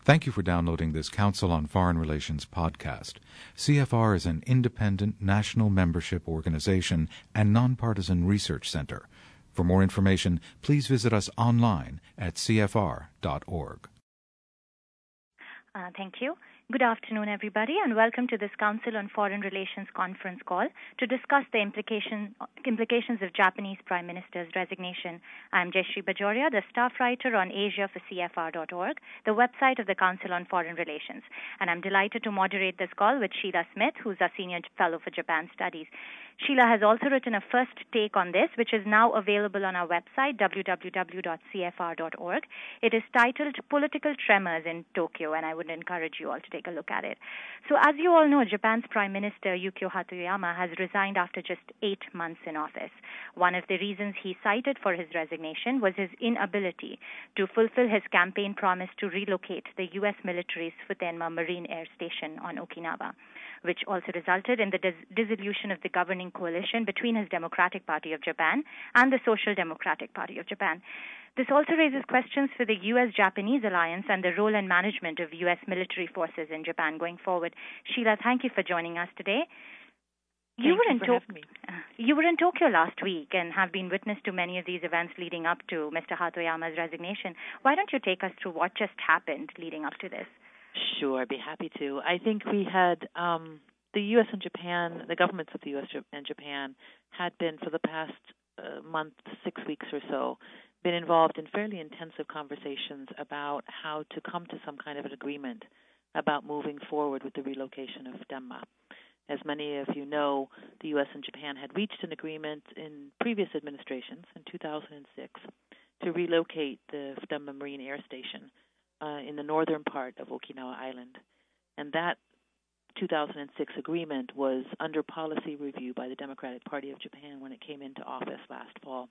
Thank you for downloading this Council on Foreign Relations podcast. CFR is an independent national membership organization and nonpartisan research center. For more information, please visit us online at cfr.org. Thank you. Good afternoon, everybody, and welcome to this Council on Foreign Relations conference call to discuss the implications of Japanese Prime Minister's resignation. I'm Jayashree Bajoria, the staff writer on Asia for CFR.org, the website of the Council on Foreign Relations. And I'm delighted to moderate this call with Sheila Smith, who's our Senior Fellow for Japan Studies. Sheila has also written a first take on this, which is now available on our website, www.cfr.org. It is titled Political Tremors in Tokyo, and I would encourage you all to take a look at it. So as you all know, Japan's Prime Minister Yukio Hatoyama has resigned after just 8 months in office. One of the reasons he cited for his resignation was his inability to fulfill his campaign promise to relocate the U.S. military's Futenma Marine Air Station on Okinawa, which also resulted in the dissolution of the governing coalition between his Democratic Party of Japan and the Social Democratic Party of Japan. This also raises questions for the U.S.-Japanese alliance and the role and management of U.S. military forces in Japan going forward. Sheila, thank you for joining us today. You were in Tokyo last week and have been witness to many of these events leading up to Mr. Hatoyama's resignation. Why don't you take us through what just happened leading up to this? Sure, I'd be happy to. I think we had the U.S. and Japan, the governments of the U.S. and Japan had been for the past month, 6 weeks or so, been involved in fairly intensive conversations about how to come to some kind of an agreement about moving forward with the relocation of Futenma. As many of you know, the U.S. and Japan had reached an agreement in previous administrations in 2006 to relocate the Futenma Marine Air Station in the northern part of Okinawa Island. And that 2006 agreement was under policy review by the Democratic Party of Japan when it came into office last fall.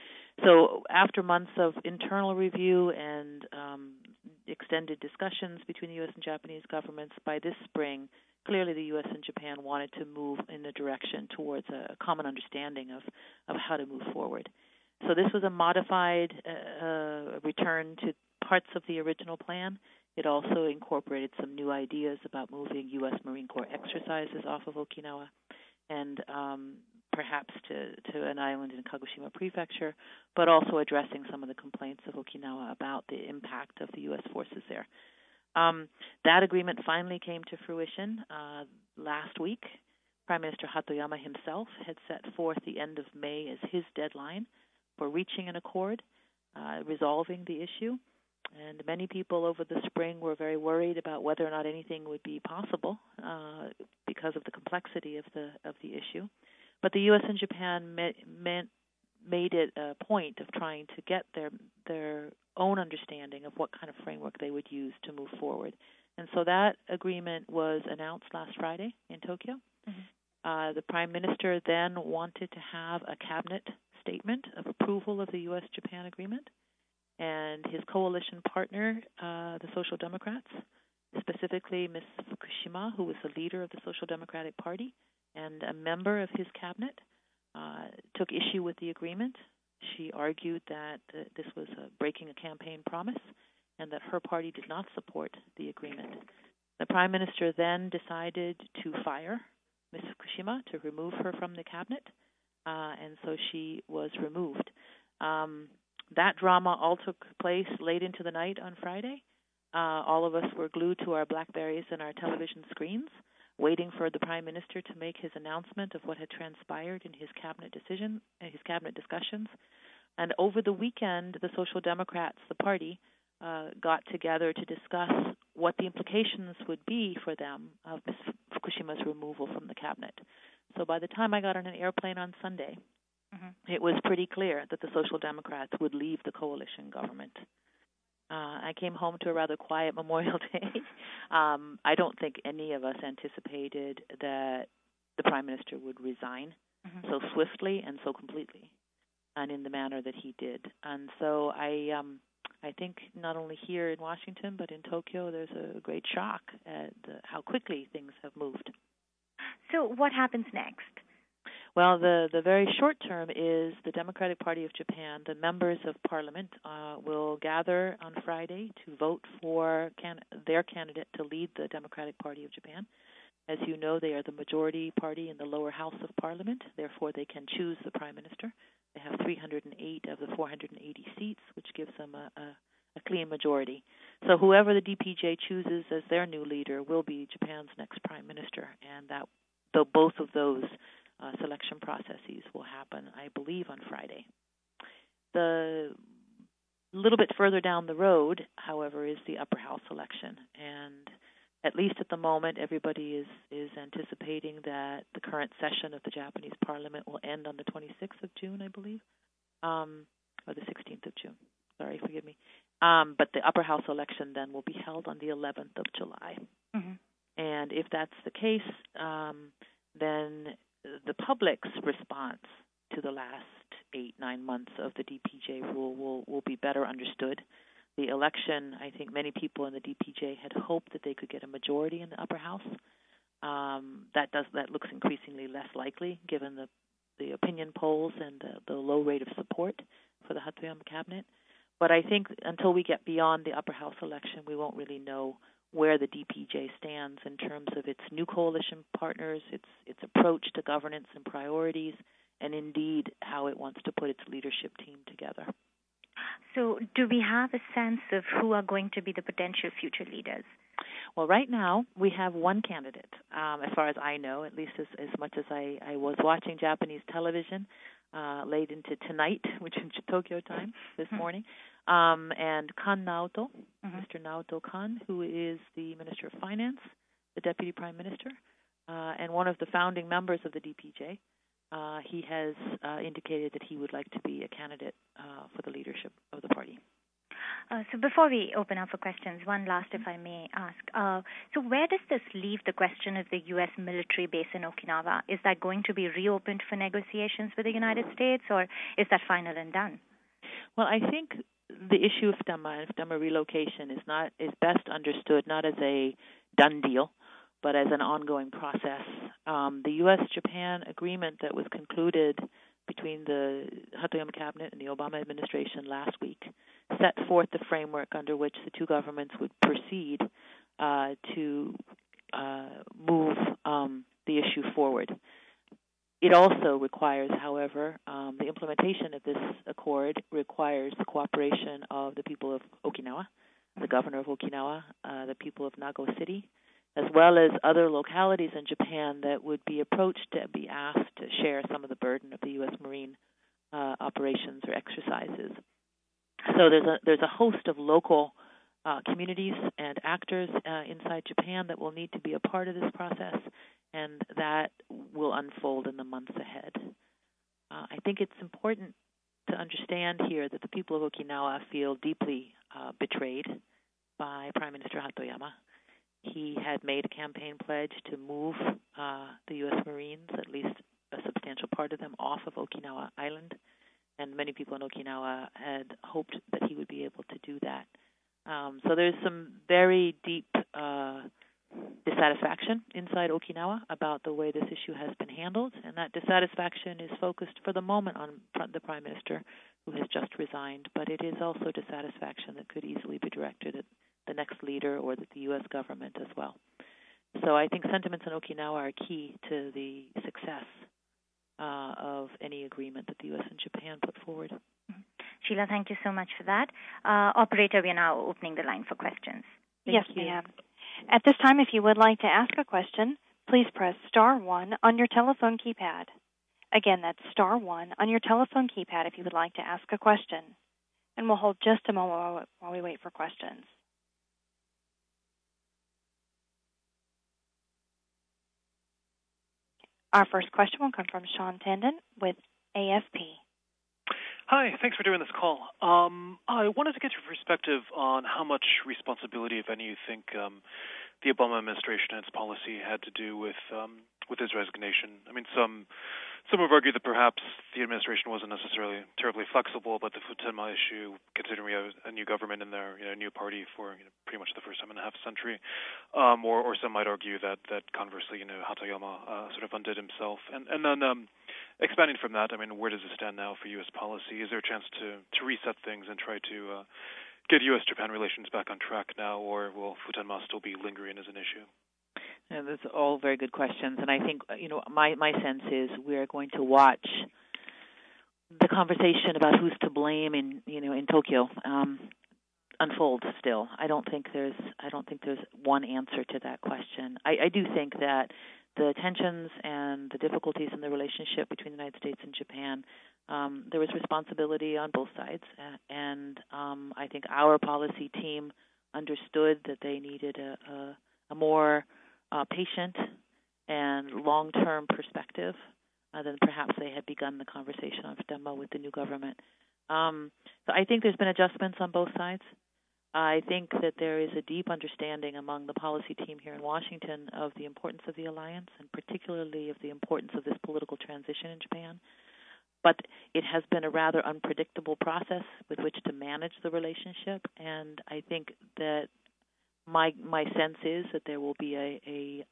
So after months of internal review and extended discussions between the U.S. and Japanese governments, by this spring, clearly the U.S. and Japan wanted to move in the direction towards a common understanding of how to move forward. So this was a modified return to parts of the original plan. It also incorporated some new ideas about moving U.S. Marine Corps exercises off of Okinawa and perhaps to an island in Kagoshima Prefecture, but also addressing some of the complaints of Okinawa about the impact of the U.S. forces there. That agreement finally came to fruition last week. Prime Minister Hatoyama himself had set forth the end of May as his deadline for reaching an accord, resolving the issue. And many people over the spring were very worried about whether or not anything would be possible because of the complexity of the issue. But the U.S. and Japan made it a point of trying to get their own understanding of what kind of framework they would use to move forward. And so that agreement was announced last Friday in Tokyo. Mm-hmm. The Prime Minister then wanted to have a cabinet statement of approval of the U.S.-Japan agreement. And his coalition partner, the Social Democrats, specifically Ms. Fukushima, who was the leader of the Social Democratic Party and a member of his cabinet, took issue with the agreement. She argued that this was breaking a campaign promise and that her party did not support the agreement. The Prime Minister then decided to fire Ms. Fukushima, to remove her from the cabinet, and so she was removed. That drama all took place late into the night on Friday. All of us were glued to our BlackBerrys and our television screens, waiting for the Prime Minister to make his announcement of what had transpired in his cabinet discussions. And over the weekend, the Social Democrats, the party, got together to discuss what the implications would be for them of Ms. Fukushima's removal from the cabinet. So by the time I got on an airplane on Sunday, it was pretty clear that the Social Democrats would leave the coalition government. I came home to a rather quiet Memorial Day. I don't think any of us anticipated that the Prime Minister would resign so swiftly and so completely, and in the manner that he did. And so I think not only here in Washington but in Tokyo, there's a great shock at how quickly things have moved. So what happens next? Well, the very short term is the Democratic Party of Japan. The members of Parliament will gather on Friday to vote for their candidate to lead the Democratic Party of Japan. As you know, they are the majority party in the lower house of Parliament. Therefore, they can choose the Prime Minister. They have 308 of the 480 seats, which gives them a clean majority. So whoever the DPJ chooses as their new leader will be Japan's next Prime Minister, and both of those selection processes will happen, I believe, on Friday. The little bit further down the road, however, is the upper house election, and at least at the moment, everybody is anticipating that the current session of the Japanese Parliament will end on the 26th of June, I believe, or the 16th of June. Sorry, forgive me. But the upper house election then will be held on the 11th of July. Mm-hmm. And if that's the case, then the public's response to the last 8-9 months of the DPJ rule will be better understood. The election, I think many people in the DPJ had hoped that they could get a majority in the upper house. That looks increasingly less likely given the opinion polls and the low rate of support for the Hatoyama cabinet. But I think until we get beyond the upper house election, we won't really know where the DPJ stands in terms of its new coalition partners, its approach to governance and priorities, and indeed how it wants to put its leadership team together. So do we have a sense of who are going to be the potential future leaders? Well, right now we have one candidate, as far as I know, at least as much as I was watching Japanese television late into tonight, which is Tokyo time this morning, and Kan Naoto, Mr. Naoto Kan, who is the Minister of Finance, the Deputy Prime Minister, and one of the founding members of the DPJ. He has indicated that he would like to be a candidate for the leadership of the party. So before we open up for questions, one last, if I may ask. So where does this leave the question of the U.S. military base in Okinawa? Is that going to be reopened for negotiations with the United States, or is that final and done? Well, I think the issue of FDEMA relocation is best understood not as a done deal, but as an ongoing process. The U.S.-Japan agreement that was concluded between the Hatoyama cabinet and the Obama administration last week set forth the framework under which the two governments would proceed to move the issue forward. It also requires, however, the implementation of this accord requires the cooperation of the people of Okinawa, the governor of Okinawa, the people of Nago City, as well as other localities in Japan that would be approached to be asked to share some of the burden of the U.S. Marine operations or exercises. So there's a host of local communities and actors inside Japan that will need to be a part of this process, and that will unfold in the months ahead. I think it's important to understand here that the people of Okinawa feel deeply betrayed by Prime Minister Hatoyama. He had made a campaign pledge to move the U.S. Marines, at least a substantial part of them, off of Okinawa Island, and many people in Okinawa had hoped that he would be able to do that. So there's some very deep dissatisfaction inside Okinawa about the way this issue has been handled, and that dissatisfaction is focused for the moment on the Prime Minister, who has just resigned, but it is also dissatisfaction that could easily be directed at the next leader or the U.S. government as well. So I think sentiments in Okinawa are key to the success of any agreement that the U.S. and Japan put forward. Sheila, thank you so much for that. Operator, we are now opening the line for questions. Yes, ma'am. At this time, if you would like to ask a question, please press star 1 on your telephone keypad. Again, that's star 1 on your telephone keypad if you would like to ask a question. And we'll hold just a moment while we wait for questions. Our first question will come from Sean Tandon with AFP. Hi, thanks for doing this call. I wanted to get your perspective on how much responsibility, if any, you think the Obama administration and its policy had to do with his resignation. I mean, some have argued that perhaps the administration wasn't necessarily terribly flexible, but the Futenma issue, considering we have a new government in there, a new party for pretty much the first time in a half century, or some might argue that conversely, Hatoyama sort of undid himself. And then expanding from that, I mean, where does it stand now for U.S. policy? Is there a chance to reset things and try to get U.S.-Japan relations back on track now, or will Futenma still be lingering as an issue? Yeah, those are all very good questions, and I think my sense is we're going to watch the conversation about who's to blame in Tokyo unfold. Still, I don't think there's one answer to that question. I do think that the tensions and the difficulties in the relationship between the United States and Japan, there was responsibility on both sides, and I think our policy team understood that they needed a more patient and long-term perspective than perhaps they had begun the conversation on Futenma with the new government. So I think there's been adjustments on both sides. I think that there is a deep understanding among the policy team here in Washington of the importance of the alliance, and particularly of the importance of this political transition in Japan. But it has been a rather unpredictable process with which to manage the relationship, and I think that my sense is that there will be a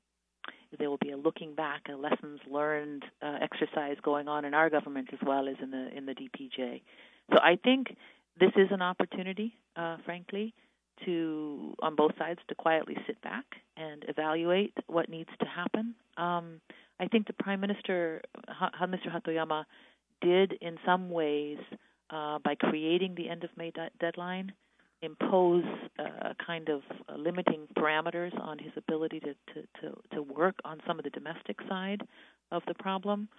looking back, a lessons learned exercise going on in our government as well as in the DPJ. So I think this is an opportunity, frankly, on both sides to quietly sit back and evaluate what needs to happen. I think the Prime Minister, Mr. Hatoyama, did in some ways, by creating the end of May deadline, impose a kind of limiting parameters on his ability to work on some of the domestic side of the problem.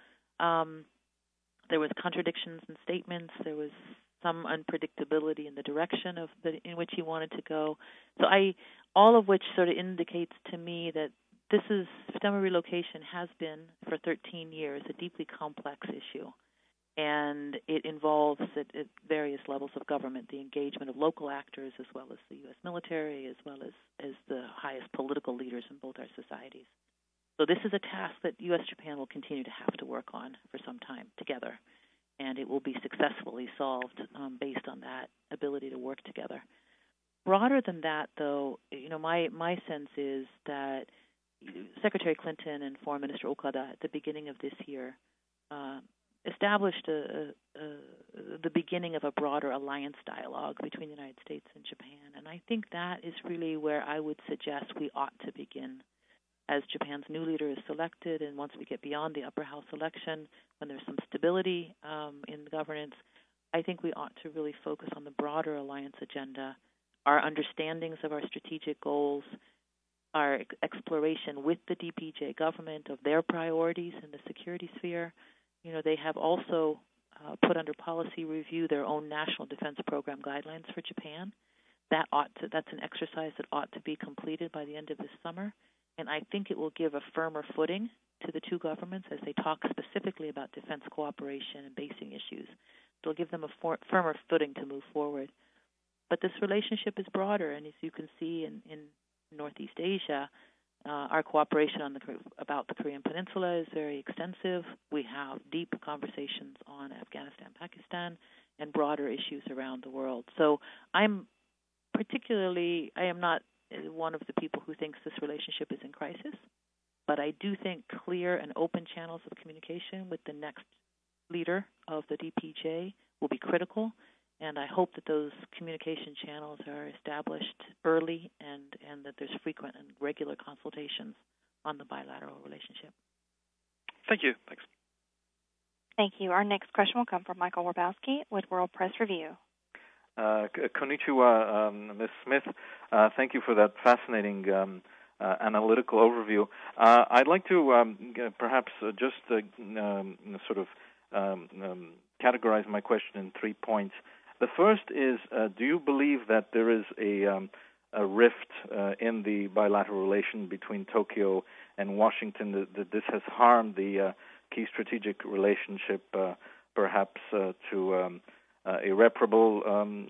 There was contradictions in statements. There was some unpredictability in the direction in which he wanted to go. So all of which sort of indicates to me that Futenma relocation has been, for 13 years, a deeply complex issue. And it involves at various levels of government the engagement of local actors as well as the U.S. military, as well as the highest political leaders in both our societies. So this is a task that U.S.-Japan will continue to have to work on for some time together. And it will be successfully solved based on that ability to work together. Broader than that, though, my sense is that Secretary Clinton and Foreign Minister Okada at the beginning of this year established the beginning of a broader alliance dialogue between the United States and Japan. And I think that is really where I would suggest we ought to begin. As Japan's new leader is selected, and once we get beyond the upper house election, when there's some stability in the governance, I think we ought to really focus on the broader alliance agenda, our understandings of our strategic goals, our exploration with the DPJ government of their priorities in the security sphere. They have also put under policy review their own National Defense Program guidelines for Japan. That's an exercise that ought to be completed by the end of this summer. And I think it will give a firmer footing to the two governments as they talk specifically about defense cooperation and basing issues. It'll give them a firmer footing to move forward. But this relationship is broader, and as you can see in Northeast Asia, our cooperation about the Korean Peninsula is very extensive. We have deep conversations on Afghanistan, Pakistan, and broader issues around the world. So I am not one of the people who thinks this relationship is in crisis, but I do think clear and open channels of communication with the next leader of the DPJ will be critical, and I hope that those communication channels are established early and that there's frequent and regular consultations on the bilateral relationship. Thank you. Thanks. Thank you. Our next question will come from Michael Warbowski with World Press Review. Konnichiwa, Ms. Smith. Thank you for that fascinating analytical overview. I'd like to perhaps just sort of categorize my question in 3 points. The first is, do you believe that there is a rift in the bilateral relation between Tokyo and Washington, that this has harmed the key strategic relationship, perhaps to irreparable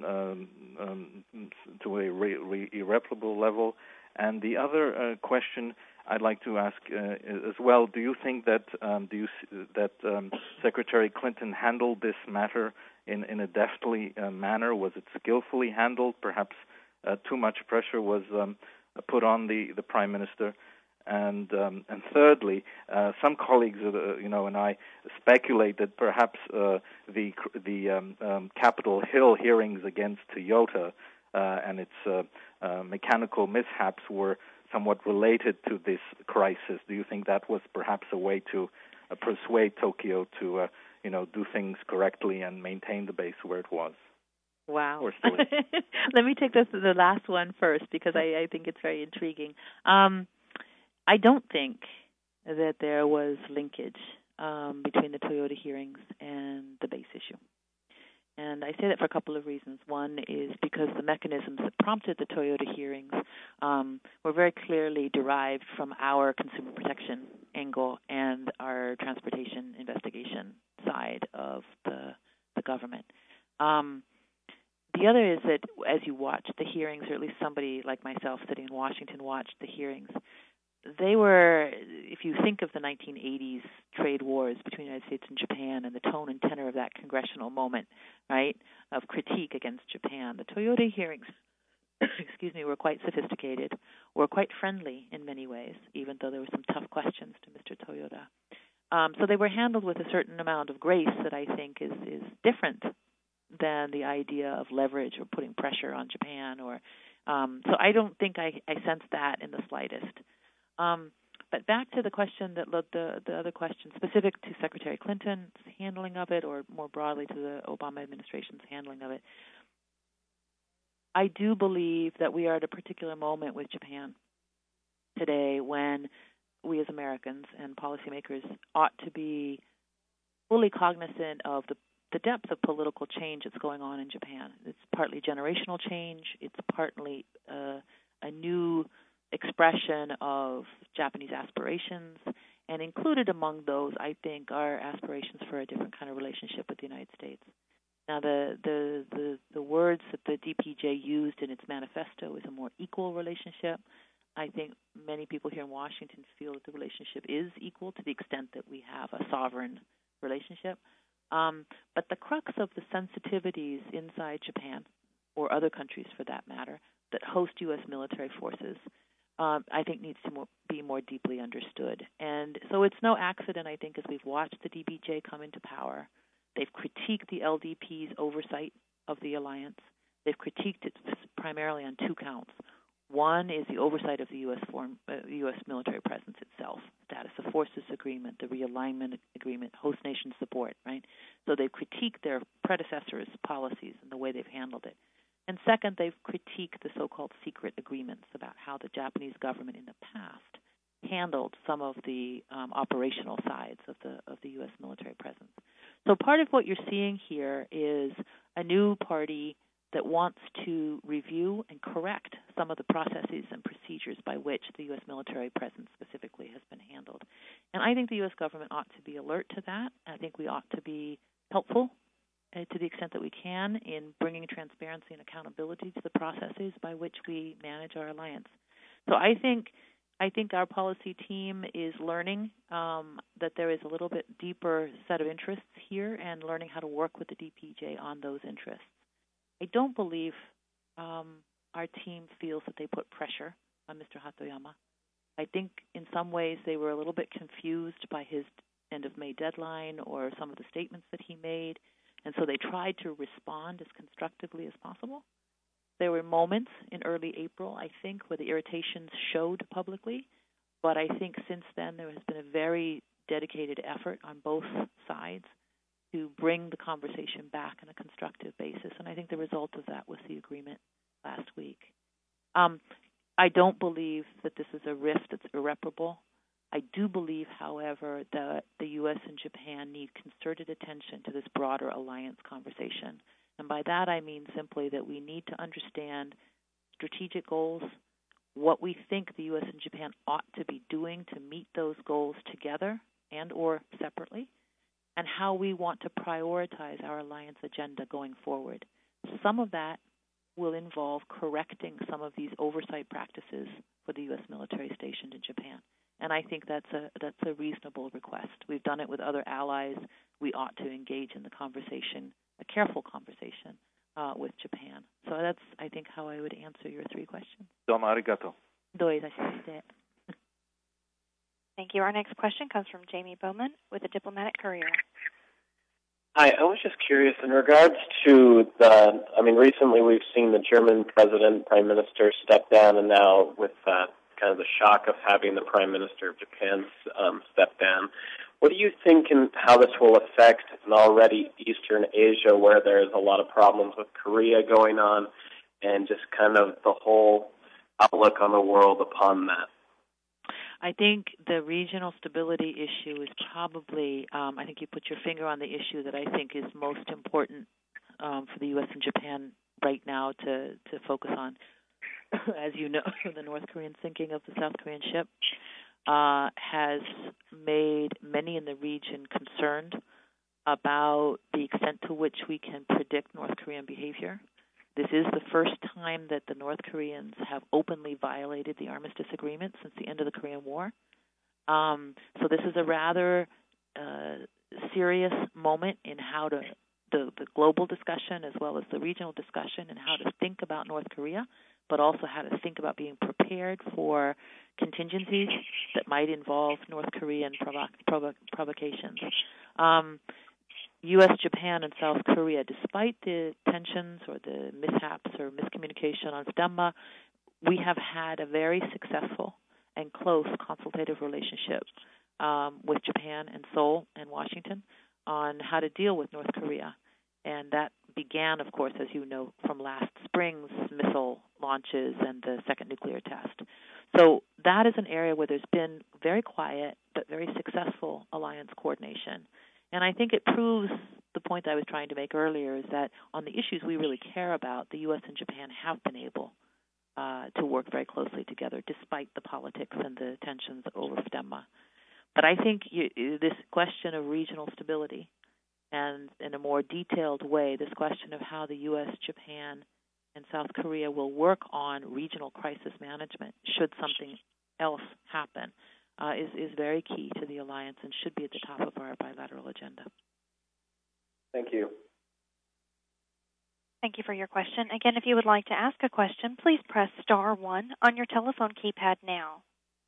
irreparable level? And the other question I'd like to ask as well: do you think that Secretary Clinton handled this matter in a deftly manner? Was it skillfully handled? Perhaps too much pressure was put on the Prime Minister. And thirdly, some colleagues, and I speculate that perhaps the Capitol Hill hearings against Toyota and its mechanical mishaps were somewhat related to this crisis. Do you think that was perhaps a way to persuade Tokyo to, do things correctly and maintain the base where it was? Wow. Let me take the last one first because I think it's very intriguing. I don't think that there was linkage between the Toyota hearings and the base issue. And I say that for a couple of reasons. One is because the mechanisms that prompted the Toyota hearings were very clearly derived from our consumer protection angle and our transportation investigation side of the government. The other is that as you watch the hearings, or at least somebody like myself sitting in Washington watched the hearings, they were, if you think of the 1980s trade wars between the United States and Japan and the tone and tenor of that congressional moment, right, of critique against Japan, the Toyota hearings, were quite sophisticated, were quite friendly in many ways, even though there were some tough questions to Mr. Toyota. So they were handled with a certain amount of grace that I think is different than the idea of leverage or putting pressure on Japan. So I don't think I sense that in the slightest. But back to the question that the other question specific to Secretary Clinton's handling of it, or more broadly to the Obama administration's handling of it, I do believe that we are at a particular moment with Japan today when we as Americans and policymakers ought to be fully cognizant of the depth of political change that's going on in Japan. It's partly generational change. It's partly a new expression of Japanese aspirations, and included among those, I think, are aspirations for a different kind of relationship with the United States. Now, the words that the DPJ used in its manifesto is a more equal relationship. I think many people here in Washington feel that the relationship is equal to the extent that we have a sovereign relationship. But the crux of the sensitivities inside Japan, or other countries for that matter, that host U.S. military forces, I think needs to be more deeply understood. And so it's no accident, I think, as we've watched the DPJ come into power, they've critiqued the LDP's oversight of the alliance. They've critiqued it primarily on two counts. One is the oversight of the U.S. military presence itself, status of forces agreement, the realignment agreement, host nation support, right? So they've critiqued their predecessors' policies and the way they've handled it. And second, they've critiqued the so-called secret agreements about how the Japanese government in the past handled some of the operational sides of the U.S. military presence. So part of what you're seeing here is a new party that wants to review and correct some of the processes and procedures by which the U.S. military presence specifically has been handled. And I think the U.S. government ought to be alert to that. I think we ought to be helpful to the extent that we can in bringing transparency and accountability to the processes by which we manage our alliance. So I think our policy team is learning that there is a little bit deeper set of interests here and learning how to work with the DPJ on those interests. I don't believe our team feels that they put pressure on Mr. Hatoyama. I think in some ways they were a little bit confused by his end of May deadline or some of the statements that he made, and so they tried to respond as constructively as possible. There were moments in early April, I think, where the irritations showed publicly, but I think since then there has been a very dedicated effort on both sides to bring the conversation back on a constructive basis, and I think the result of that was the agreement last week. I don't believe that this is a rift that's irreparable. I do believe, however, that the U.S. and Japan need concerted attention to this broader alliance conversation. And by that I mean simply that we need to understand strategic goals, what we think the U.S. and Japan ought to be doing to meet those goals together and or separately, and how we want to prioritize our alliance agenda going forward. Some of that will involve correcting some of these oversight practices for the U.S. military stationed in Japan. And I think that's a reasonable request. We've done it with other allies. We ought to engage in the conversation, a careful conversation with Japan. So that's, I think, how I would answer your three questions. Domo arigato. Doei dashimashite. Thank you. Our next question comes from Jamie Bowman with the Diplomatic Courier. Hi, I was just curious in regards to recently we've seen the German president, prime minister step down, and now with kind of the shock of having the prime minister of Japan step down. What do you think and how this will affect an already Eastern Asia where there's a lot of problems with Korea going on and just kind of the whole outlook on the world upon that? I think the regional stability issue is probably, I think you put your finger on the issue that I think is most important for the U.S. and Japan right now to focus on. As you know, the North Korean sinking of the South Korean ship has made many in the region concerned about the extent to which we can predict North Korean behavior. This is the first time that the North Koreans have openly violated the armistice agreement since the end of the Korean War. So this is a rather serious moment in how to the global discussion as well as the regional discussion and how to think about North Korea, but also how to think about being prepared for contingencies that might involve North Korean provocations. U.S., Japan, and South Korea, despite the tensions or the mishaps or miscommunication on Phunma, we have had a very successful and close consultative relationship with Japan and Seoul and Washington on how to deal with North Korea. And that began, of course, as you know, from last spring's missile launches and the second nuclear test. So that is an area where there's been very quiet but very successful alliance coordination. And I think it proves the point that I was trying to make earlier is that on the issues we really care about, the U.S. and Japan have been able to work very closely together despite the politics and the tensions over Phunma. But I think this question of regional stability and in a more detailed way, this question of how the U.S., Japan, and South Korea will work on regional crisis management should something else happen is very key to the alliance and should be at the top of our bilateral agenda. Thank you. Thank you for your question. Again, if you would like to ask a question, please press star 1 on your telephone keypad now.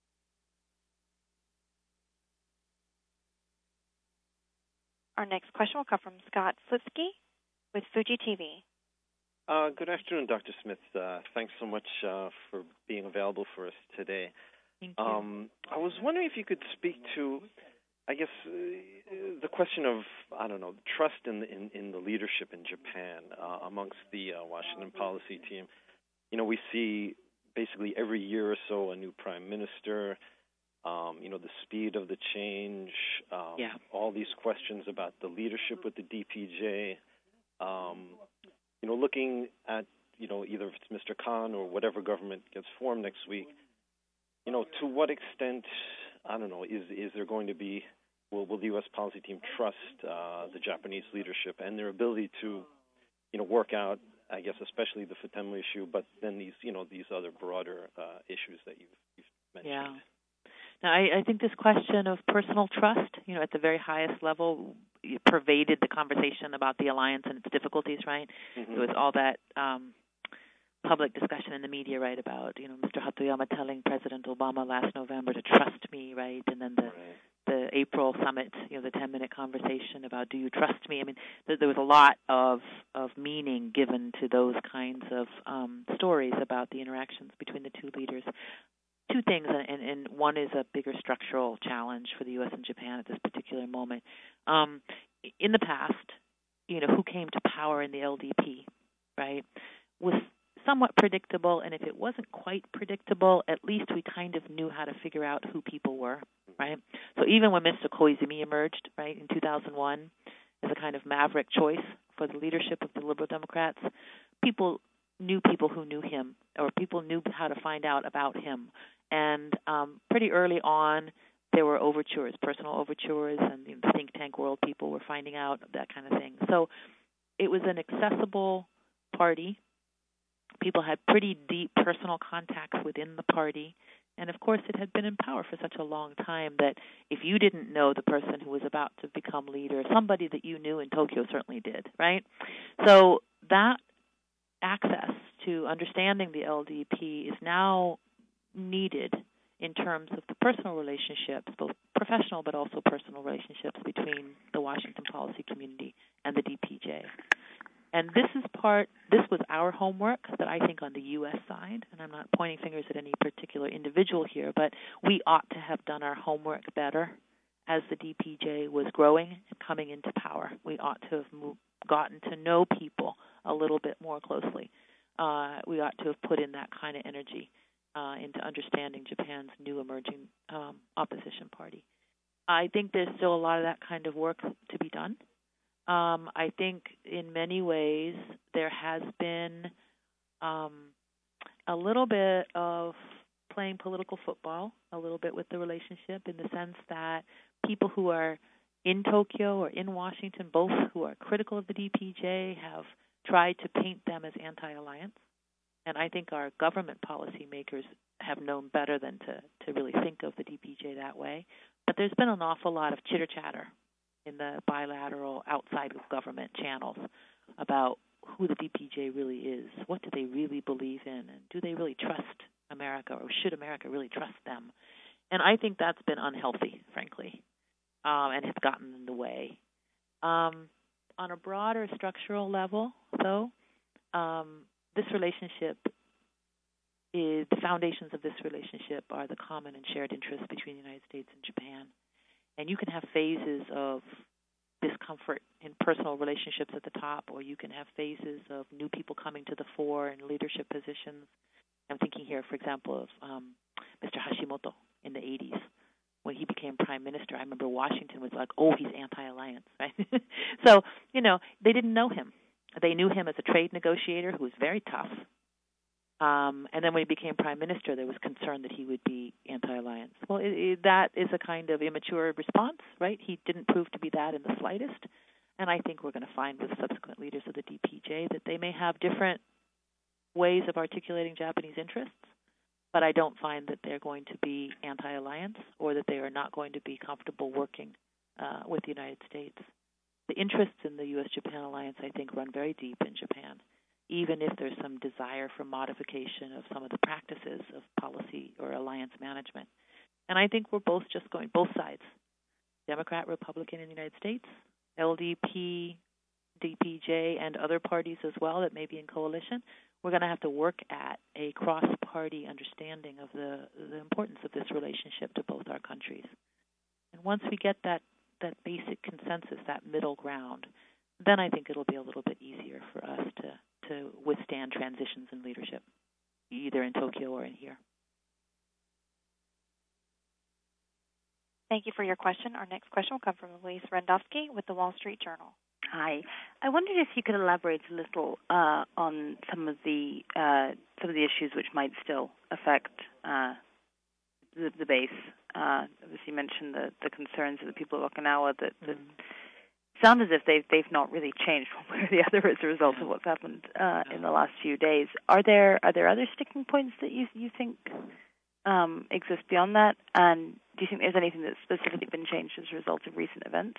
Our next question will come from Scott Slitsky with Fuji TV. Good afternoon, Dr. Smith. Thanks so much for being available for us today. Thank you. I was wondering if you could speak to, I guess, the question of, trust in the leadership in Japan amongst the Washington policy team. You know, we see basically every year or so a new prime minister, the speed of the change, all these questions about the leadership with the DPJ, looking at, either if it's Mr. Khan or whatever government gets formed next week, to what extent, is there going to be, will the U.S. policy team trust the Japanese leadership and their ability to, work out, I guess, especially the Phunma issue, but then these other broader issues that you've mentioned? Yeah. Now, I think this question of personal trust, at the very highest level, pervaded the conversation about the alliance and its difficulties, right? Mm-hmm. It was all that public discussion in the media, right, about, Mr. Hatoyama telling President Obama last November to trust me, right? And then the April summit, the 10-minute conversation about, do you trust me? I mean, there was a lot of meaning given to those kinds of stories about the interactions between the two leaders. Two things, and one is a bigger structural challenge for the U.S. and Japan at this particular moment. In the past, who came to power in the LDP, right, was somewhat predictable, and if it wasn't quite predictable, at least we kind of knew how to figure out who people were, right? So even when Mr. Koizumi emerged, right, in 2001 as a kind of maverick choice for the leadership of the Liberal Democrats, people knew people who knew him, or people knew how to find out about him. And pretty early on, there were overtures, personal overtures, and the think tank world people were finding out that kind of thing. So it was an accessible party. People had pretty deep personal contacts within the party. And, of course, it had been in power for such a long time that if you didn't know the person who was about to become leader, somebody that you knew in Tokyo certainly did, right? So that access to understanding the LDP is now needed in terms of the personal relationships, both professional but also personal relationships between the Washington policy community and the DPJ. And this was our homework that I think on the U.S. side, and I'm not pointing fingers at any particular individual here, but we ought to have done our homework better as the DPJ was growing and coming into power. We ought to have gotten to know people a little bit more closely. We ought to have put in that kind of energy into understanding Japan's new emerging opposition party. I think there's still a lot of that kind of work to be done. I think in many ways there has been a little bit of playing political football, a little bit with the relationship, in the sense that people who are in Tokyo or in Washington, both who are critical of the DPJ, have tried to paint them as anti-alliance. And I think our government policymakers have known better than to really think of the DPJ that way. But there's been an awful lot of chitter-chatter in the bilateral outside of government channels about who the DPJ really is, what do they really believe in, and do they really trust America, or should America really trust them? And I think that's been unhealthy, frankly, and has gotten in the way. On a broader structural level, though, this relationship the foundations of this relationship are the common and shared interests between the United States and Japan. And you can have phases of discomfort in personal relationships at the top, or you can have phases of new people coming to the fore in leadership positions. I'm thinking here, for example, of Mr. Hashimoto in the 80s. When he became prime minister, I remember Washington was like, oh, he's anti-alliance, right? So, they didn't know him. They knew him as a trade negotiator who was very tough. And then when he became prime minister, there was concern that he would be anti-alliance. Well, that is a kind of immature response, right? He didn't prove to be that in the slightest. And I think we're going to find with subsequent leaders of the DPJ that they may have different ways of articulating Japanese interests, but I don't find that they're going to be anti-alliance or that they are not going to be comfortable working with the United States. The interests in the U.S.-Japan alliance, I think, run very deep in Japan, even if there's some desire for modification of some of the practices of policy or alliance management. And I think we're both sides, Democrat, Republican in the United States, LDP, DPJ, and other parties as well that may be in coalition. We're going to have to work at a cross-party understanding of the importance of this relationship to both our countries. And once we get that basic consensus, that middle ground, then I think it'll be a little bit easier for us to withstand transitions in leadership, either in Tokyo or in here. Thank you for your question. Our next question will come from Elise Randowski with the Wall Street Journal. Hi. I wondered if you could elaborate a little on some of the issues which might still affect the base. Obviously, you mentioned the concerns of the people of Okinawa that sound as if they've not really changed one way or the other as a result of what's happened in the last few days. Are there other sticking points that you think exist beyond that? And do you think there's anything that's specifically been changed as a result of recent events?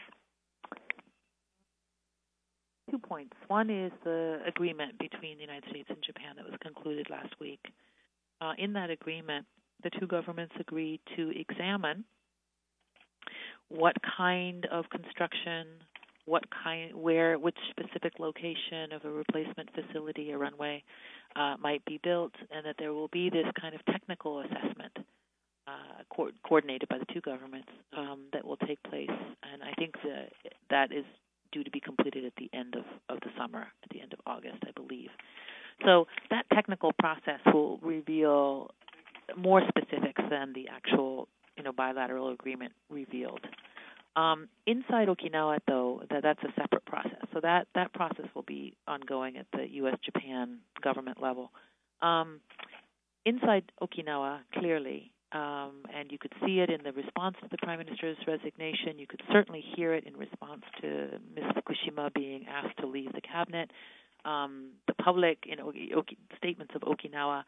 2 points. One is the agreement between the United States and Japan that was concluded last week. In that agreement, the two governments agreed to examine what kind of construction, which specific location of a replacement facility or runway might be built, and that there will be this kind of technical assessment coordinated by the two governments that will take place. And I think that is due to be completed at the end of the summer, at the end of August, I believe. So that technical process will reveal more specifics than the actual bilateral agreement revealed. Inside Okinawa, though, that's a separate process. So that process will be ongoing at the U.S.-Japan government level. Inside Okinawa, clearly, and you could see it in the response to the Prime Minister's resignation. You could certainly hear it in response to Ms. Fukushima being asked to leave the cabinet. The public, statements of Okinawa,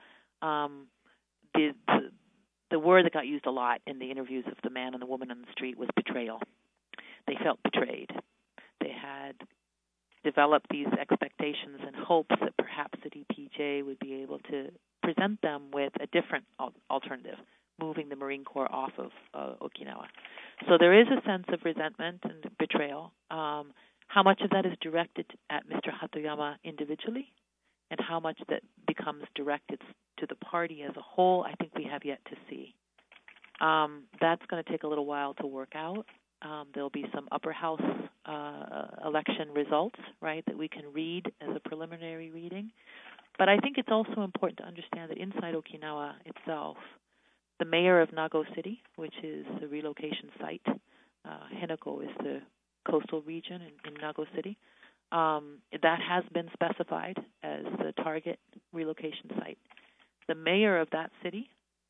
the word that got used a lot in the interviews of the man and the woman on the street was betrayal. They felt betrayed. They had developed these expectations and hopes that perhaps the DPJ would be able to present them with a different alternative, moving the Marine Corps off of Okinawa. So there is a sense of resentment and betrayal. How much of that is directed at Mr. Hatoyama individually, and how much that becomes directed to the party as a whole, I think we have yet to see. That's going to take a little while to work out. There'll be some upper house election results, right, that we can read as a preliminary reading. But I think it's also important to understand that inside Okinawa itself, the mayor of Nago City, which is the relocation site, Henoko is the coastal region in Nago City, that has been specified as the target relocation site. The mayor of that city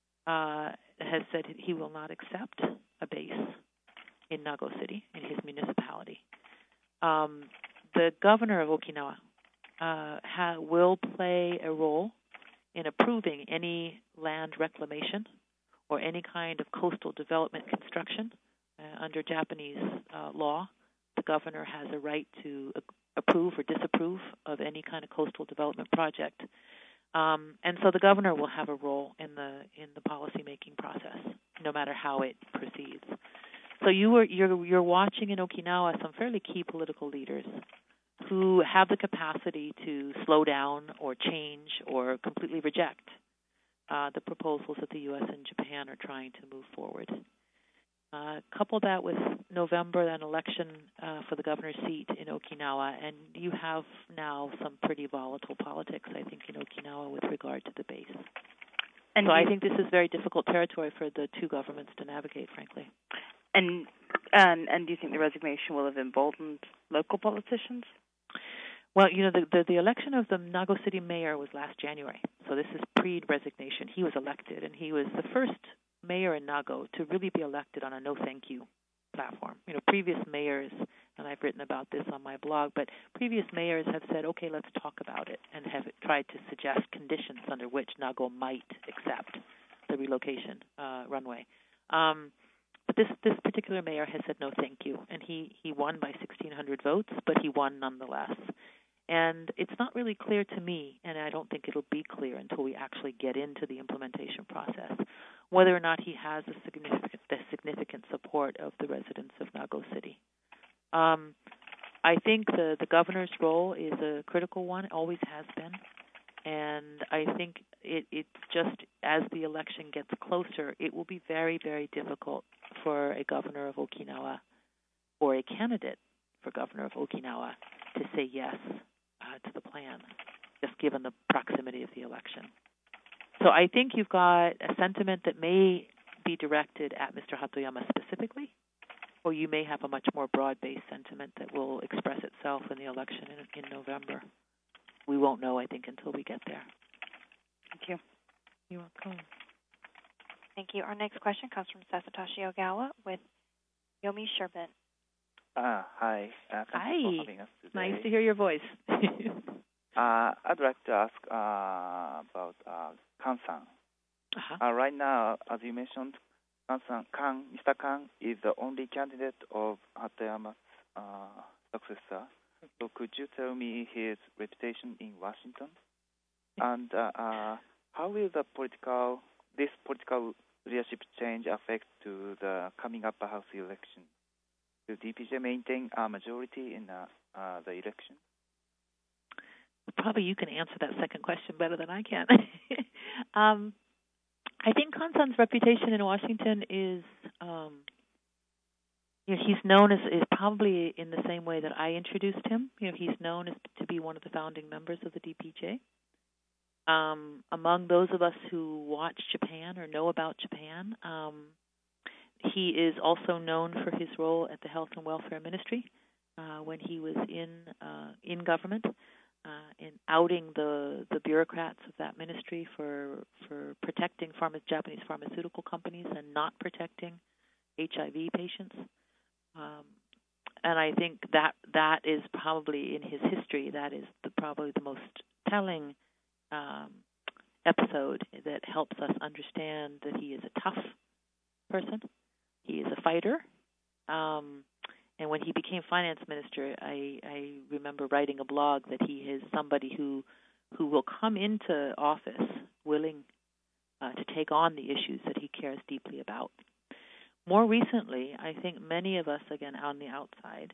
has said he will not accept a base in Nago City, in his municipality. The governor of Okinawa will play a role in approving any land reclamation or any kind of coastal development construction. Under Japanese law, the governor has a right to approve or disapprove of any kind of coastal development project. And so the governor will have a role in the policy-making process, no matter how it proceeds. So you're watching in Okinawa some fairly key political leaders who have the capacity to slow down or change or completely reject the proposals that the U.S. and Japan are trying to move forward. Couple that with November, an election for the governor's seat in Okinawa, and you have now some pretty volatile politics, I think, in Okinawa with regard to the base. And so I think this is very difficult territory for the two governments to navigate, frankly. And do you think the resignation will have emboldened local politicians? Well, the election of the Nago City mayor was last January, so this is pre-resignation. He was elected, and he was the first mayor in Nago to really be elected on a no thank you platform. Previous mayors, and I've written about this on my blog, but previous mayors have said, okay, let's talk about it, and have tried to suggest conditions under which Nago might accept the relocation runway. But this particular mayor has said no thank you, and he won by 1,600 votes, but he won nonetheless. And it's not really clear to me, and I don't think it'll be clear until we actually get into the implementation process, whether or not he has the significant support of the residents of Nago City. I think the governor's role is a critical one, always has been, and I think it's just as the election gets closer, it will be very, very difficult for a governor of Okinawa or a candidate for governor of Okinawa to say yes to the plan, just given the proximity of the election. So I think you've got a sentiment that may be directed at Mr. Hatoyama specifically, or you may have a much more broad-based sentiment that will express itself in the election in November. We won't know, I think, until we get there. Thank you. You're welcome. Thank you. Our next question comes from Sasatoshi Ogawa with Yomi Sherbet. Hi. Thank you for having us today. Nice to hear your voice. I'd like to ask about Kan-san. Right now, as you mentioned, Mr. Kan is the only candidate of Hatoyama's successor. So could you tell me his reputation in Washington? And how will this political leadership change affect to the coming upper house election? Will DPJ maintain a majority in the election? Probably you can answer that second question better than I can. I think Kan-san's reputation in Washington is, he's known as probably in the same way that I introduced him. He's known as to be one of the founding members of the DPJ. Among those of us who watch Japan or know about Japan, he is also known for his role at the Health and Welfare Ministry when he was in government, in outing the bureaucrats of that ministry for protecting Japanese pharmaceutical companies and not protecting HIV patients. And I think that is probably in his history, that is probably the most telling episode that helps us understand that he is a tough person. He is a fighter. And when he became finance minister, I remember writing a blog that he is somebody who will come into office willing to take on the issues that he cares deeply about. More recently, I think many of us, again, on the outside,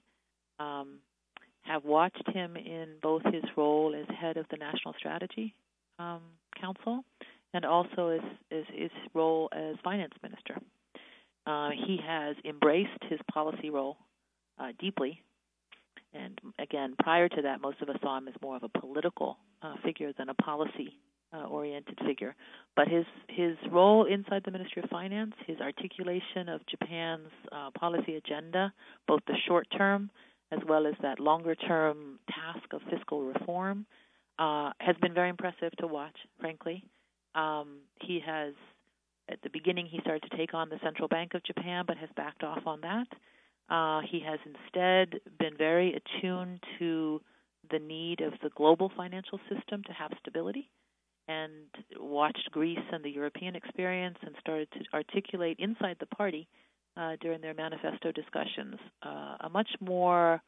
have watched him in both his role as head of the National Strategy Council and also as his role as finance minister. He has embraced his policy role deeply. And again, prior to that, most of us saw him as more of a political figure than a policy-oriented figure. But his role inside the Ministry of Finance, his articulation of Japan's policy agenda, both the short-term as well as that longer-term task of fiscal reform, has been very impressive to watch, frankly. He has, at the beginning, he started to take on the Central Bank of Japan, but has backed off on that. He has instead been very attuned to the need of the global financial system to have stability, and watched Greece and the European experience and started to articulate inside the party during their manifesto discussions a much more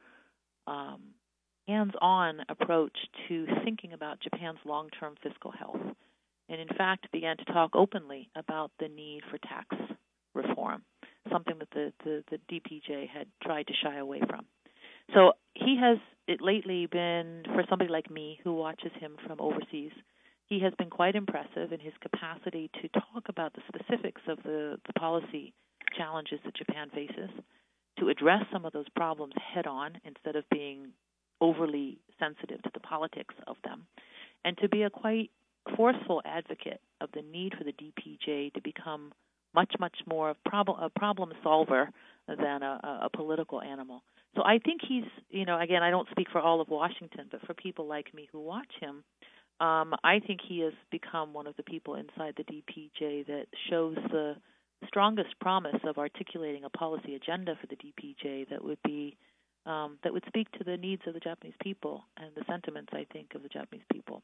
hands-on approach to thinking about Japan's long-term fiscal health, and in fact began to talk openly about the need for tax reform, something that the DPJ had tried to shy away from. So he has lately been, for somebody like me who watches him from overseas, he has been quite impressive in his capacity to talk about the specifics of the policy challenges that Japan faces, to address some of those problems head-on instead of being overly sensitive to the politics of them, and to be a quite forceful advocate of the need for the DPJ to become much more a problem solver than a political animal. So I think he's, again, I don't speak for all of Washington, but for people like me who watch him, I think he has become one of the people inside the DPJ that shows the strongest promise of articulating a policy agenda for the DPJ that would be that would speak to the needs of the Japanese people and the sentiments, I think, of the Japanese people.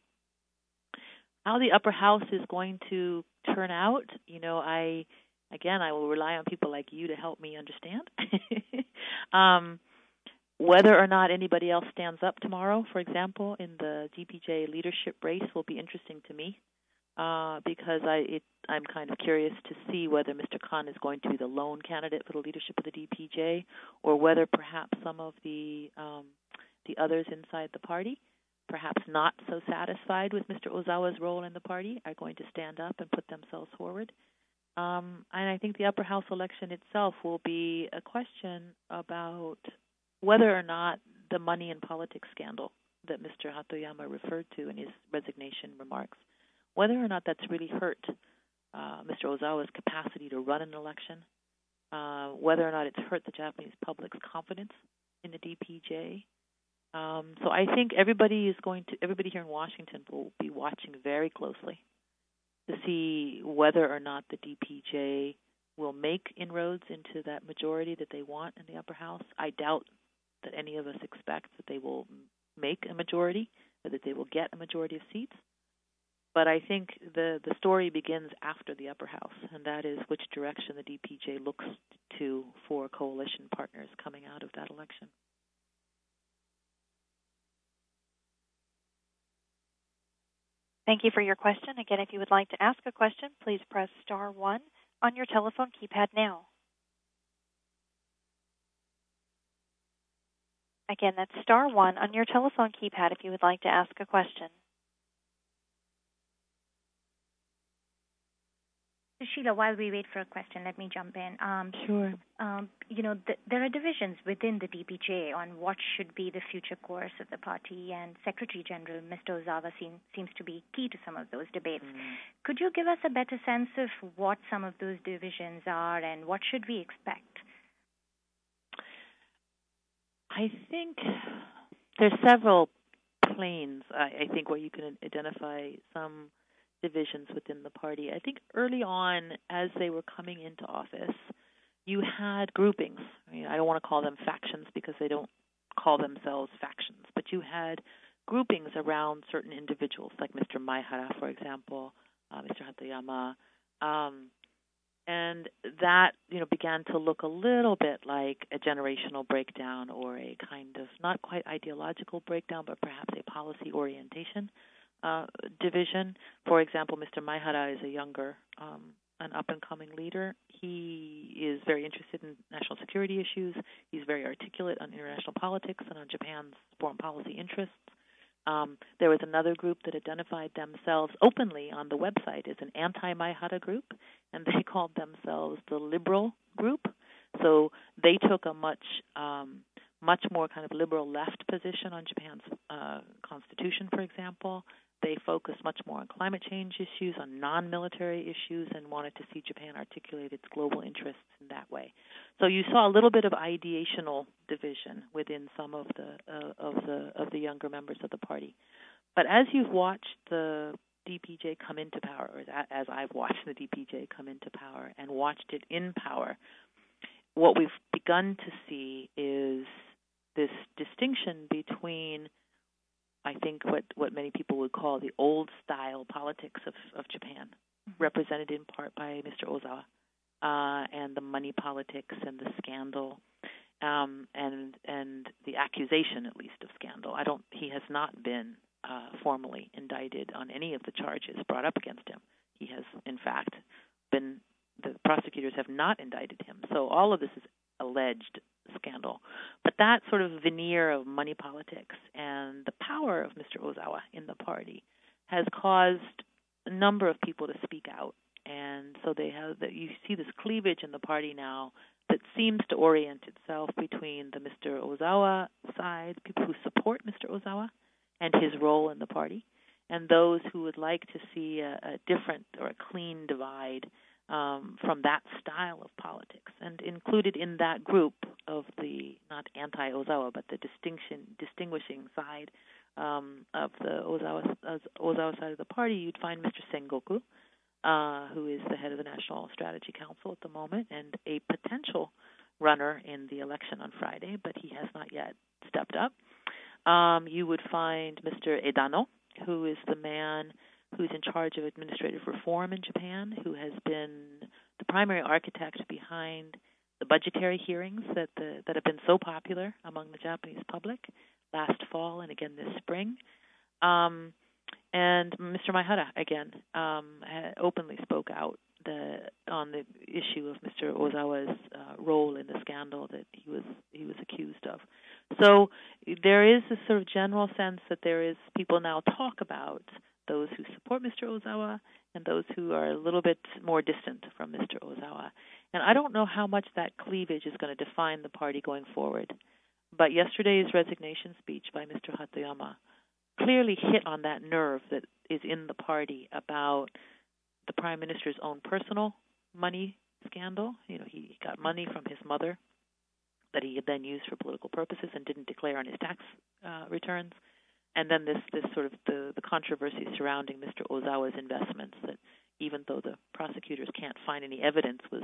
How the upper house is going to turn out, I will rely on people like you to help me understand. Whether or not anybody else stands up tomorrow, for example, in the DPJ leadership race will be interesting to me because I'm kind of curious to see whether Mr. Khan is going to be the lone candidate for the leadership of the DPJ, or whether perhaps some of the others inside the party, perhaps not so satisfied with Mr. Ozawa's role in the party, are going to stand up and put themselves forward. And I think the upper house election itself will be a question about whether or not the money and politics scandal that Mr. Hatoyama referred to in his resignation remarks, whether or not that's really hurt Mr. Ozawa's capacity to run an election, whether or not it's hurt the Japanese public's confidence in the DPJ. So I think everybody here in Washington will be watching very closely to see whether or not the DPJ will make inroads into that majority that they want in the upper house. I doubt that any of us expect that they will make a majority or that they will get a majority of seats. But I think the story begins after the upper house, and that is which direction the DPJ looks to for coalition partners coming out of that election. Thank you for your question. Again, if you would like to ask a question, please press star 1 on your telephone keypad now. Again, that's star 1 on your telephone keypad if you would like to ask a question. Sheila, while we wait for a question, let me jump in. Sure. There are divisions within the DPJ on what should be the future course of the party, and Secretary General Mr. Ozawa seems to be key to some of those debates. Could you give us a better sense of what some of those divisions are and what should we expect? I think there's several planes, I think, where you can identify some divisions within the party. I think early on, as they were coming into office, you had groupings. I don't want to call them factions because they don't call themselves factions, but you had groupings around certain individuals, like Mr. Maehara, for example, Mr. Hatoyama, and that began to look a little bit like a generational breakdown, or a kind of not quite ideological breakdown, but perhaps a policy orientation division. For example, Mr. Maehara is a younger an up-and-coming leader. He is very interested in national security issues. He's very articulate on international politics and on Japan's foreign policy interests. There was another group that identified themselves openly on the website as an anti-Maehara group, and they called themselves the Liberal Group. So they took a much more kind of liberal left position on Japan's constitution, for example. They focused much more on climate change issues, on non-military issues, and wanted to see Japan articulate its global interests in that way. So you saw a little bit of ideational division within some of the younger members of the party. But as you've watched the DPJ come into power, or as I've watched the DPJ come into power and watched it in power, what we've begun to see is this distinction between, I think, what many people would call the old-style politics of Japan, represented in part by Mr. Ozawa, and the money politics and the scandal, and the accusation, at least, of scandal. He has not been formally indicted on any of the charges brought up against him. He has, in fact, the prosecutors have not indicted him. So all of this is alleged scandal. But that sort of veneer of money politics and the power of Mr. Ozawa in the party has caused a number of people to speak out. And so you see this cleavage in the party now that seems to orient itself between the Mr. Ozawa side, people who support Mr. Ozawa and his role in the party, and those who would like to see a different or a clean divide from that style of politics. And included in that group of the, not anti-Ozawa, but the distinguishing side of the Ozawa side of the party, you'd find Mr. Sengoku, who is the head of the National Strategy Council at the moment and a potential runner in the election on Friday, but he has not yet stepped up. You would find Mr. Edano, who is the man who's in charge of administrative reform in Japan, who has been the primary architect behind the budgetary hearings that have been so popular among the Japanese public last fall and again this spring. And Mr. Maehara, again, openly spoke out on the issue of Mr. Ozawa's role in the scandal that he was accused of. So there is this sort of general sense that there is people now talk about those who support Mr. Ozawa and those who are a little bit more distant from Mr. Ozawa. And I don't know how much that cleavage is going to define the party going forward. But yesterday's resignation speech by Mr. Hatoyama clearly hit on that nerve that is in the party about the Prime Minister's own personal money scandal. He got money from his mother that he had then used for political purposes and didn't declare on his tax returns. And then this sort of the controversy surrounding Mr. Ozawa's investments, that even though the prosecutors can't find any evidence was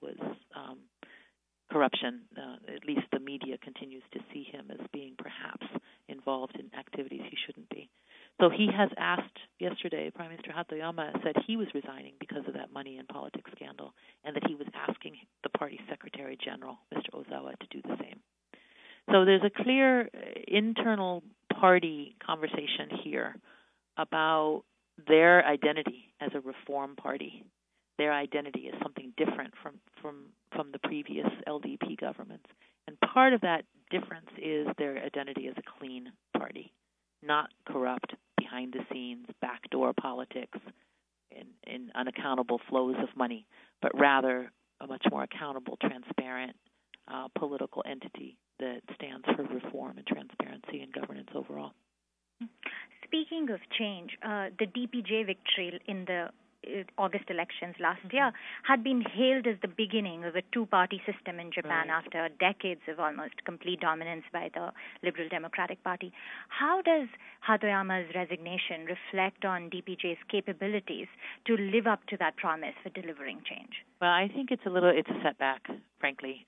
corruption, at least the media continues to see him as being perhaps involved in activities he shouldn't be. So he has asked yesterday, Prime Minister Hatoyama said he was resigning because of that money and politics scandal, and that he was asking the party Secretary General, Mr. Ozawa, to do the same. So there's a clear internal party conversation here about their identity as a reform party. Their identity is something different from the previous LDP governments. And part of that difference is their identity as a clean party, not corrupt, behind the scenes, backdoor politics, in unaccountable flows of money, but rather a much more accountable, transparent political entity that stands for reform and transparency and governance overall. Speaking of change, the DPJ victory in the August elections last year had been hailed as the beginning of a two-party system in Japan after decades of almost complete dominance by the Liberal Democratic Party. How does Hatoyama's resignation reflect on DPJ's capabilities to live up to that promise for delivering change? Well, I think it's a setback, frankly.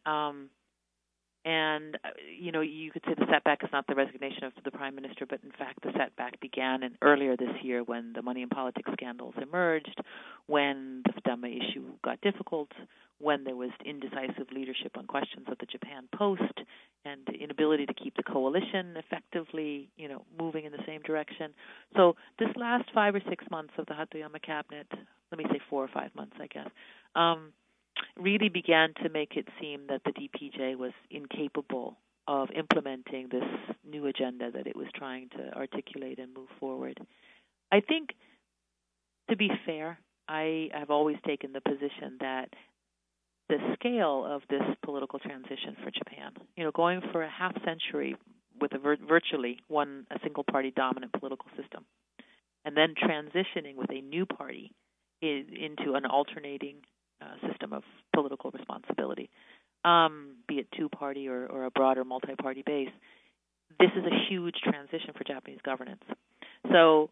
And, you could say the setback is not the resignation of the Prime Minister, but in fact the setback began earlier this year when the money and politics scandals emerged, when the Fudama issue got difficult, when there was indecisive leadership on questions of the Japan Post, and the inability to keep the coalition effectively, moving in the same direction. So this last 5 or 6 months of the Hatoyama cabinet, let me say 4 or 5 months, I guess, really began to make it seem that the DPJ was incapable of implementing this new agenda that it was trying to articulate and move forward. I think, to be fair, I have always taken the position that the scale of this political transition for Japan, going for a half century with virtually a single-party dominant political system, and then transitioning with a new party into an alternating system of political responsibility, be it two-party or a broader multi-party base, this is a huge transition for Japanese governance. So,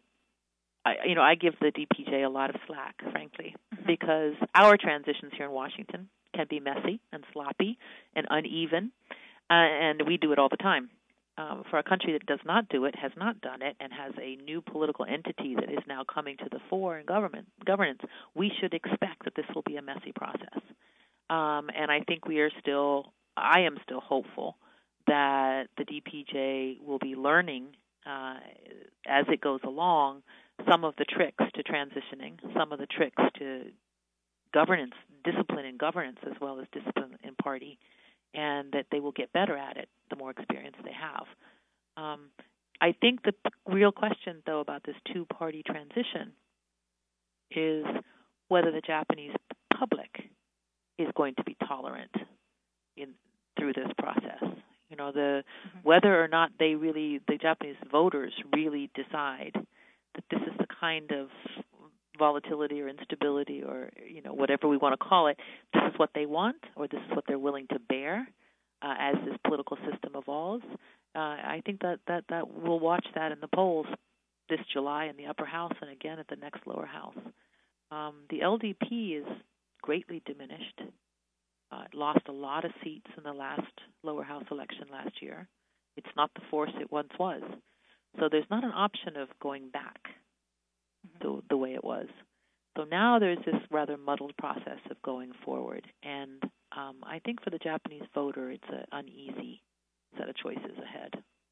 I give the DPJ a lot of slack, frankly, because our transitions here in Washington can be messy and sloppy and uneven, and we do it all the time. For a country that does not do it, has not done it, and has a new political entity that is now coming to the fore in governance, we should expect that this will be a messy process. And I think I am still hopeful that the DPJ will be learning as it goes along some of the tricks to transitioning, some of the tricks to governance, discipline in governance as well as discipline in party, and that they will get better at it the more experience they have. I think the real question, though, about this two-party transition is whether the Japanese public is going to be tolerant through this process. Whether or not the Japanese voters really decide that this is the kind of volatility or instability or whatever we want to call it, this is what they want or this is what they're willing to bear as this political system evolves. I think that we'll watch that in the polls this July in the upper house and again at the next lower house. The LDP is greatly diminished. It lost a lot of seats in the last lower house election last year. It's not the force it once was. So there's not an option of going back the way it was. So now there's this rather muddled process of going forward. And I think for the Japanese voter, it's an uneasy set of choices ahead.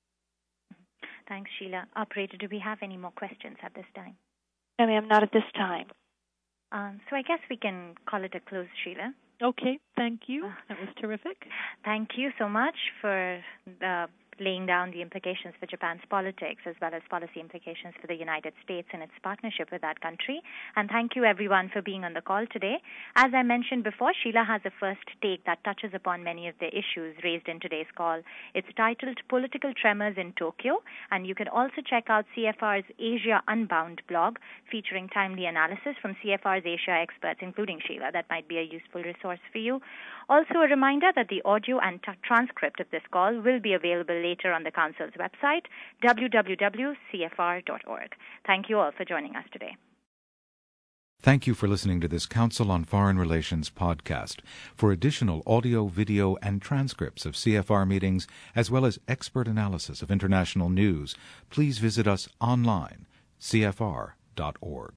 Thanks, Sheila. Operator, do we have any more questions at this time? No, ma'am, not at this time. So I guess we can call it a close, Sheila. Okay, thank you. That was terrific. Thank you so much for laying down the implications for Japan's politics as well as policy implications for the United States and its partnership with that country. And thank you, everyone, for being on the call today. As I mentioned before, Sheila has a first take that touches upon many of the issues raised in today's call. It's titled Political Tremors in Tokyo, and you can also check out CFR's Asia Unbound blog featuring timely analysis from CFR's Asia experts, including Sheila. That might be a useful resource for you. Also, a reminder that the audio and transcript of this call will be available later on the Council's website, www.cfr.org. Thank you all for joining us today. Thank you for listening to this Council on Foreign Relations podcast. For additional audio, video, and transcripts of CFR meetings, as well as expert analysis of international news, please visit us online, cfr.org.